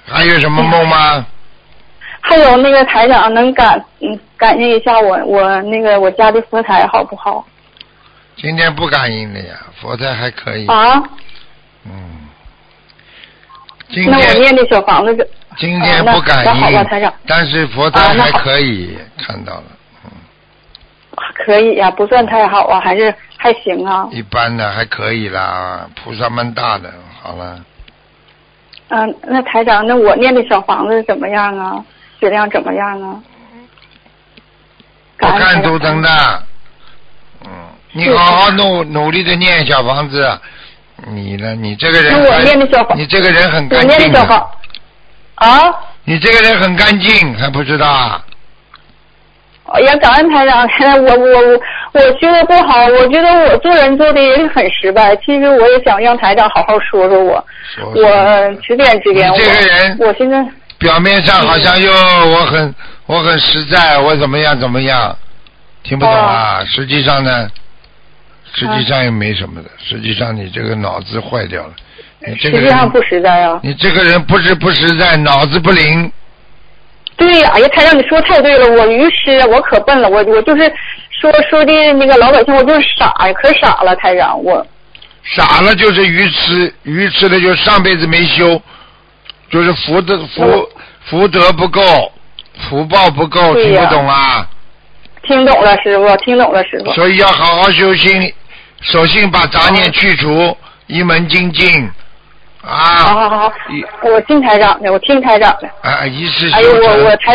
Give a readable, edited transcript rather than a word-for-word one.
还有什么梦吗？ 还有那个台长能感应一下我家的佛台好不好？ 今天不感应的呀，佛台还可以。 啊？ 今天那我念的小房子今天不感应， 那好吧，台长。 但是佛台还可以，看到了。 可以呀，不算太好啊，还是还行啊。 一般的还可以啦，菩萨蛮大的，好了。 那台长，那我念的小房子怎么样啊？质量怎么样啊？ 不看图腾的，你好好努力的念小房子。你呢？你这个人， 我念的小房， 你这个人很干净。 我念的小房啊？ 你这个人很干净，还不知道啊？ 哎呀，感恩台长，我觉得不好，我觉得我做人做的也很失败。其实我也想让台长好好说说我，我指点指点我。 你这个人， 我现在表面上好像又我很实在，我怎么样，听不懂啊？实际上呢？实际上也没什么的，实际上你这个脑子坏掉了。你这个人实际上不实在啊！ 你这个人不是不实在，脑子不灵。 对呀，哎呀，台长，你说太对了，我愚痴，我可笨了，我就是说的那个老百姓，我就是傻呀，可傻了，台长，我傻了就是愚痴了就上辈子没修，就是福德不够，福报不够，听不懂啊？ 听懂了，师傅，听懂了，师傅。 所以要好好修心，首先把杂念去除，一门精进。好， 我听台长的，我听台长的。 一世修成。 哎呦，我台